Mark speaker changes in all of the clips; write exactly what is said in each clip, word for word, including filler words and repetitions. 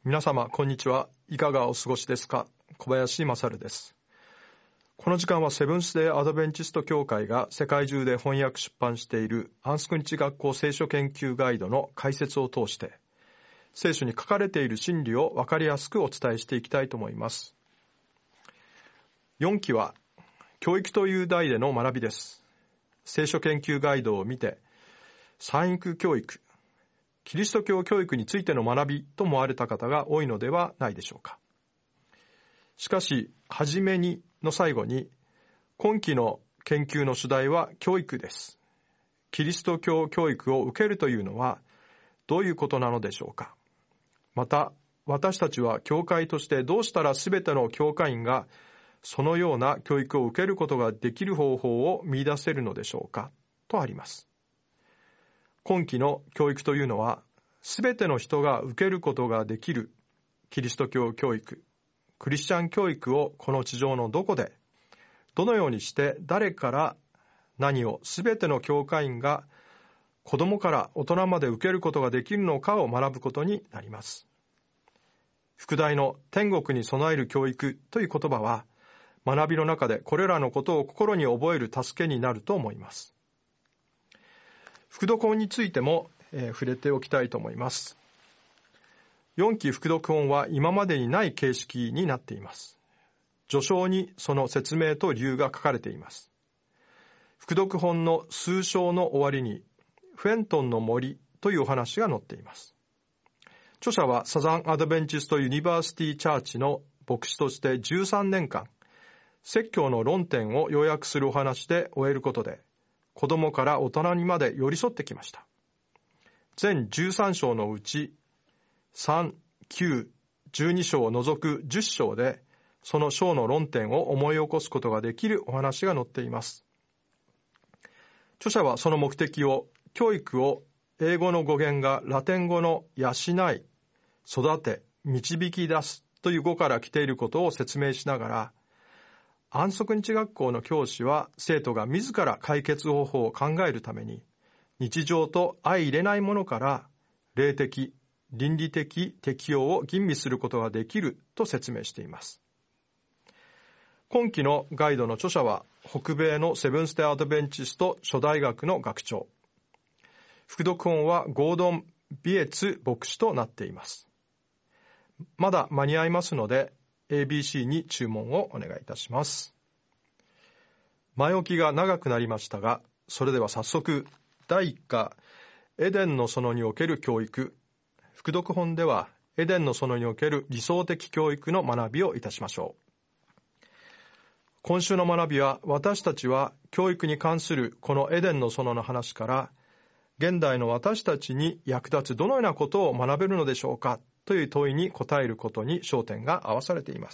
Speaker 1: 皆様こんにちは。いかがお過ごしですか。小林勝です。この時間はセブンスデーアドベンチスト協会が世界中で翻訳出版している安息日学校聖書研究ガイドの解説を通して聖書に書かれている真理を分かりやすくお伝えしていきたいと思います。よんきは教育という題での学びです。聖書研究ガイドを見て産育教育、キリスト教教育についての学びと思われた方が多いのではないでしょうか。しかし、はじめにの最後に、今期の研究の主題は教育です。キリスト教教育を受けるというのはどういうことなのでしょうか。また、私たちは教会としてどうしたらすべての教会員がそのような教育を受けることができる方法を見出せるのでしょうかとあります。今期の教育というのは、すべての人が受けることができるキリスト教教育、クリスチャン教育をこの地上のどこで、どのようにして誰から何をすべての教会員が子供から大人まで受けることができるのかを学ぶことになります。副題の天国に備える教育という言葉は、学びの中でこれらのことを心に覚える助けになると思います。副読本についても、えー、触れておきたいと思います。よんき副読本は今までにない形式になっています。序章にその説明と理由が書かれています。副読本の数章の終わりにフェントンの森というお話が載っています。著者はサザンアドベンチストユニバーシティチャーチの牧師としてじゅうさんねんかん説教の論点を要約するお話で終えることで、子供から大人にまで寄り添ってきました。全じゅうさん章のうちさん、きゅう、じゅうに章を除くじゅっ章でその章の論点を思い起こすことができるお話が載っています。著者はその目的を教育を英語の語源がラテン語の養い、育て、導き出すという語から来ていることを説明しながら、安息日学校の教師は生徒が自ら解決方法を考えるために日常と相入れないものから霊的、倫理的適用を吟味することができると説明しています。今期のガイドの著者は北米のセブンステアドベンチスト初代学の学長。副読本はゴードン・ビエツ牧師となっています。まだ間に合いますのでエービーシー に注文をお願いいたします。前置きが長くなりましたが、それでは早速だいいっ課エデンの園における教育、副読本ではエデンの園における理想的教育の学びをいたしましょう。今週の学びは、私たちは教育に関するこのエデンの園の話から現代の私たちに役立つどのようなことを学べるのでしょうかという問いに答えることに焦点が合わされています。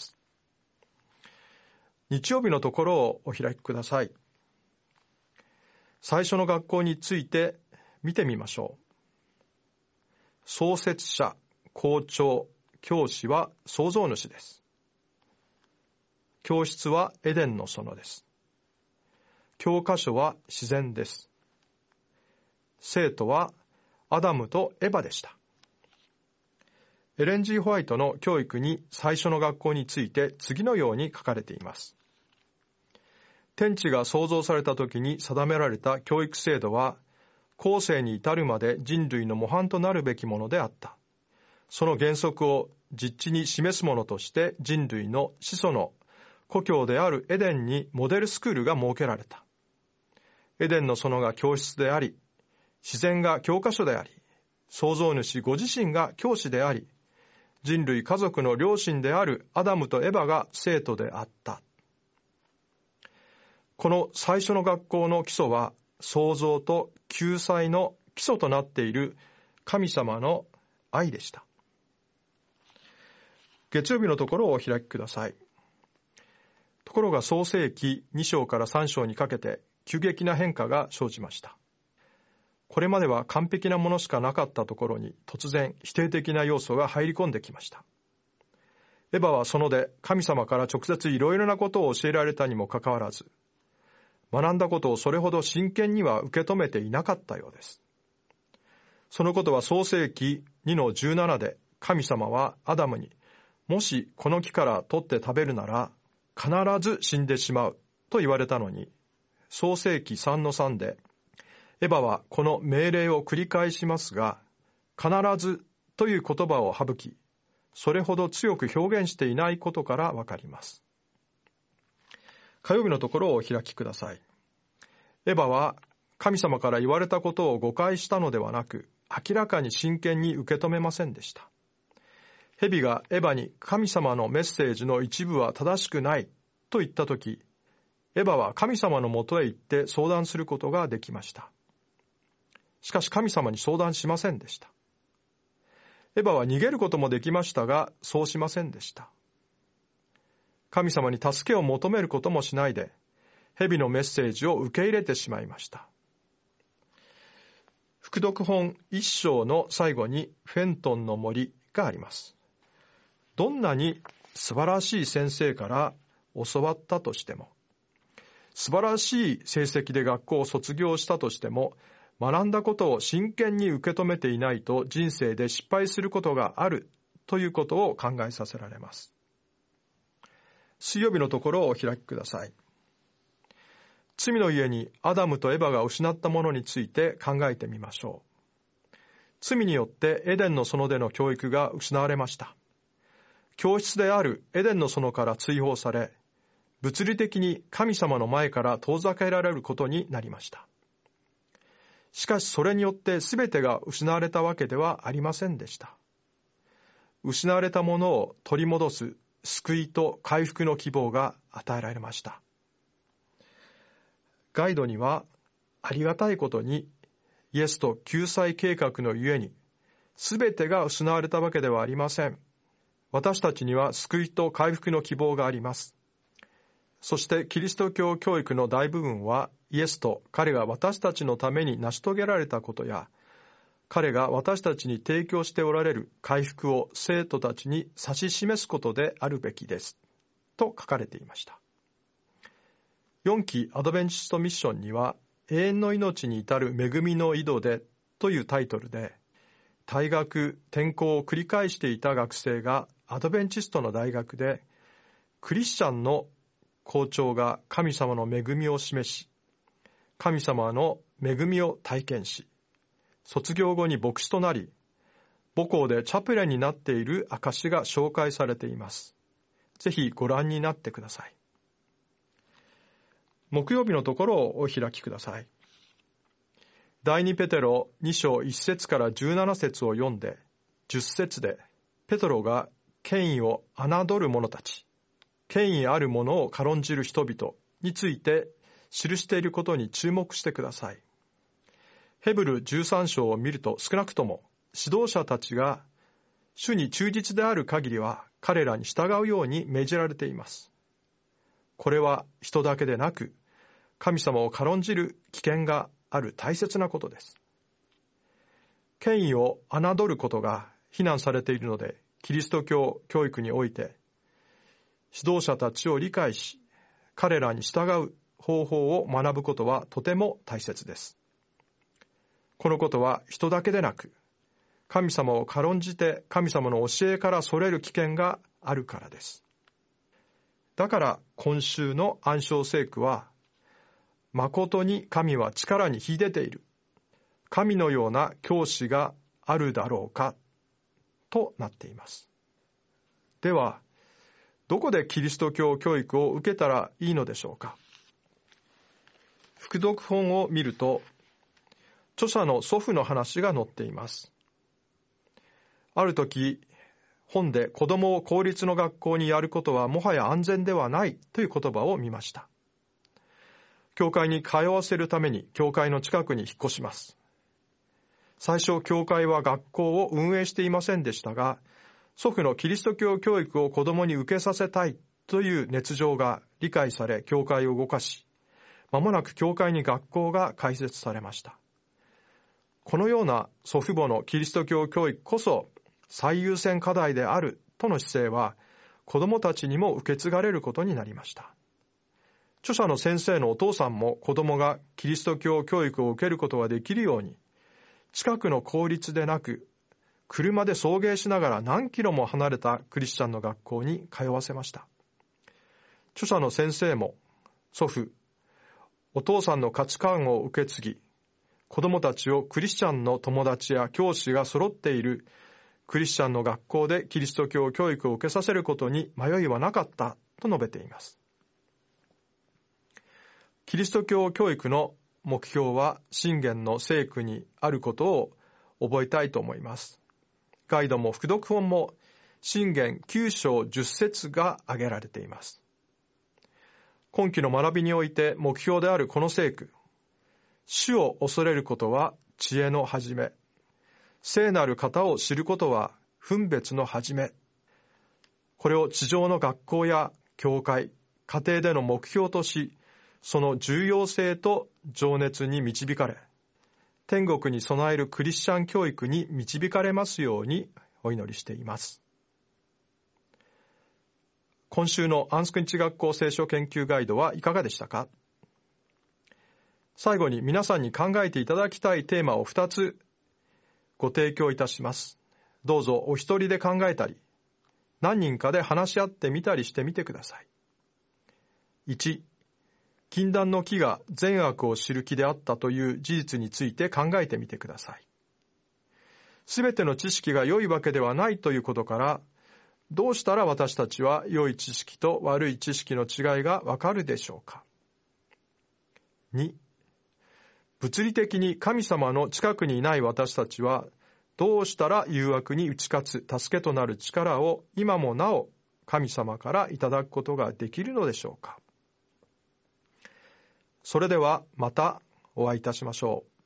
Speaker 1: 日曜日のところをお開きください。最初の学校について見てみましょう。創設者、校長、教師は創造主です。教室はエデンの園です。教科書は自然です。生徒はアダムとエバでした。エレン・ジー・ホワイトの教育に最初の学校について次のように書かれています。天地が創造された時に定められた教育制度は、後世に至るまで人類の模範となるべきものであった。その原則を実地に示すものとして人類の始祖の故郷であるエデンにモデルスクールが設けられた。エデンの園が教室であり、自然が教科書であり、創造主ご自身が教師であり、人類家族の両親であるアダムとエバが生徒であった。この最初の学校の基礎は、創造と救済の基礎となっている神様の愛でした。月曜日のところをお開きください。ところが創世記に章からさん章にかけて急激な変化が生じました。これまでは完璧なものしかなかったところに突然否定的な要素が入り込んできました。エバはそので神様から直接いろいろなことを教えられたにもかかわらず、学んだことをそれほど真剣には受け止めていなかったようです。そのことは創世記にのじゅうななで神様はアダムに、もしこの木から取って食べるなら必ず死んでしまうと言われたのに、創世記さんのさんでエバはこの命令を繰り返しますが、必ずという言葉を省き、それほど強く表現していないことからわかります。火曜日のところをお開きください。エバは神様から言われたことを誤解したのではなく、明らかに真剣に受け止めませんでした。蛇がエバに神様のメッセージの一部は正しくないと言ったとき、エバは神様のもとへ行って相談することができました。しかし神様に相談しませんでした。エバは逃げることもできましたが、そうしませんでした。神様に助けを求めることもしないで、蛇のメッセージを受け入れてしまいました。副読本一章の最後にフェントンの森があります。どんなに素晴らしい先生から教わったとしても、素晴らしい成績で学校を卒業したとしても、学んだことを真剣に受け止めていないと人生で失敗することがあるということを考えさせられます。水曜日のところをお開きください。罪の家にアダムとエバが失ったものについて考えてみましょう。罪によってエデンの園での教育が失われました。教室であるエデンの園から追放され、物理的に神様の前から遠ざけられることになりました。しかしそれによって全てが失われたわけではありませんでした。失われたものを取り戻す救いと回復の希望が与えられました。ガイドにはありがたいことにイエスと救済計画のゆえに全てが失われたわけではありません。私たちには救いと回復の希望があります。そしてキリスト教教育の大部分はイエスと彼が私たちのために成し遂げられたことや、彼が私たちに提供しておられる回復を生徒たちに指し示すことであるべきですと書かれていました。よんきアドベンチストミッションには、永遠の命に至る恵みの井戸でというタイトルで、退学転校を繰り返していた学生がアドベンチストの大学でクリスチャンの校長が神様の恵みを示し、神様の恵みを体験し、卒業後に牧師となり、母校でチャプレンになっている証が紹介されています。ぜひご覧になってください。木曜日のところをお開きください。第二ペテロに章いち節からじゅうなな節を読んで、じゅっ節でペトロが権威を侮る者たち、権威ある者を軽んじる人々について記していることに注目してください。ヘブルじゅうさん章を見ると、少なくとも指導者たちが主に忠実である限りは彼らに従うように命じられています。これは人だけでなく、神様を軽んじる危険がある大切なことです。権威を侮ることが非難されているので、キリスト教教育において指導者たちを理解し、彼らに従う方法を学ぶことはとても大切です。このことは人だけでなく、神様を軽んじて神様の教えからそれる危険があるからです。だから今週の暗唱聖句は、誠に神は力に秀でている。神のような教師があるだろうかとなっています。では、どこでキリスト教教育を受けたらいいのでしょうか。副読本を見ると、著者の祖父の話が載っています。ある時、本で子供を公立の学校にやることはもはや安全ではないという言葉を見ました。教会に通わせるために教会の近くに引っ越します。最初、教会は学校を運営していませんでしたが、祖父のキリスト教教育を子供に受けさせたいという熱情が理解され、教会を動かし、間もなく教会に学校が開設されました。このような祖父母のキリスト教教育こそ最優先課題であるとの姿勢は、子供たちにも受け継がれることになりました。著者の先生のお父さんも子供がキリスト教教育を受けることができるように、近くの公立でなく車で送迎しながら何キロも離れたクリスチャンの学校に通わせました。著者の先生も祖父、お父さんの価値観を受け継ぎ、子供たちをクリスチャンの友達や教師が揃っているクリスチャンの学校でキリスト教教育を受けさせることに迷いはなかったと述べています。キリスト教教育の目標は箴言の聖句にあることを覚えたいと思います。ガイドも副読本も箴言きゅう章じゅっ節が挙げられています。今期の学びにおいて目標であるこの聖句、主を恐れることは知恵の始め、聖なる方を知ることは分別の始め。これを地上の学校や教会、家庭での目標とし、その重要性と情熱に導かれ、天国に備えるクリスチャン教育に導かれますようにお祈りしています。今週のアンスク日学校聖書研究ガイドはいかがでしたか？最後に皆さんに考えていただきたいテーマをふたつご提供いたします。どうぞお一人で考えたり、何人かで話し合ってみたりしてみてください。いち、禁断の木が善悪を知る木であったという事実について考えてみてください。すべての知識が良いわけではないということから、どうしたら私たちは良い知識と悪い知識の違いがわかるでしょうか。に、物理的に神様の近くにいない私たちは、どうしたら誘惑に打ち勝つ助けとなる力を今もなお神様からいただくことができるのでしょうか。それではまたお会いいたしましょう。